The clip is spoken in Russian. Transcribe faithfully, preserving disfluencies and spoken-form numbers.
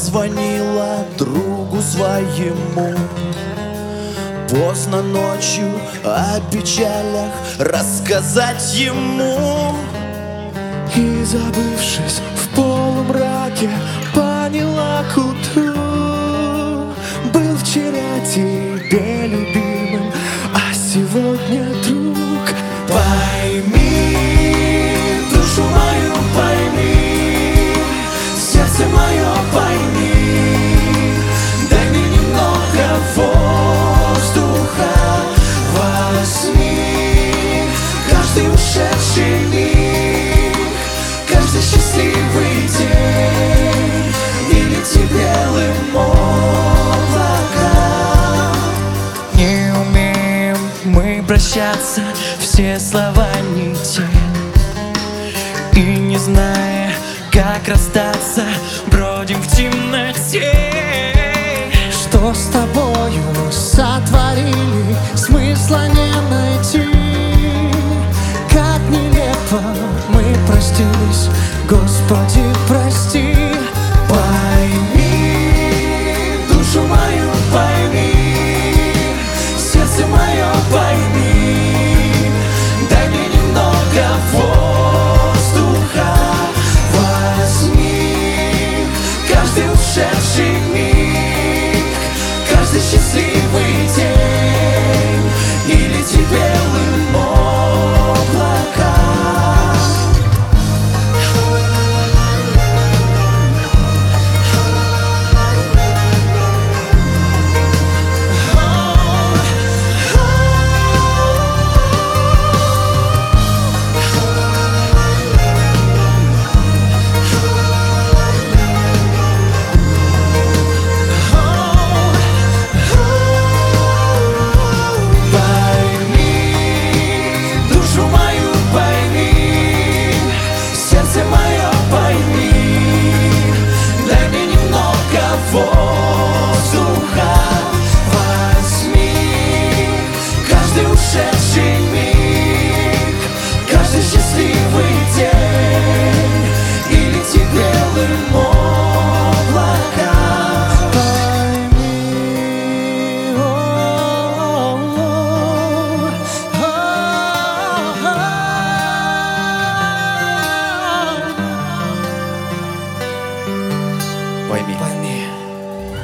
позвонила другу своему поздно ночью о печалях рассказать ему. И, забывшись в полумраке, поняла к утру: был вчера тебе любимым, а сегодня друг. Пойми, душу мою пойми, сердце мое пойми, дай мне немного воздуха, возьми каждый ушедший миг, каждый счастливый день, и лети белым облаком. Не умеем мы прощаться, все слова не те, и не зная, как расстаться, бродим в темноте. Что с тобою сотворили, смысла не найти. Как нелепо мы простились, Господи, прости. Пойми, душу мою пойми, сердце мое пойми, дай мне немного воздуха, возьми каждый ушедший миг, каждый счастливый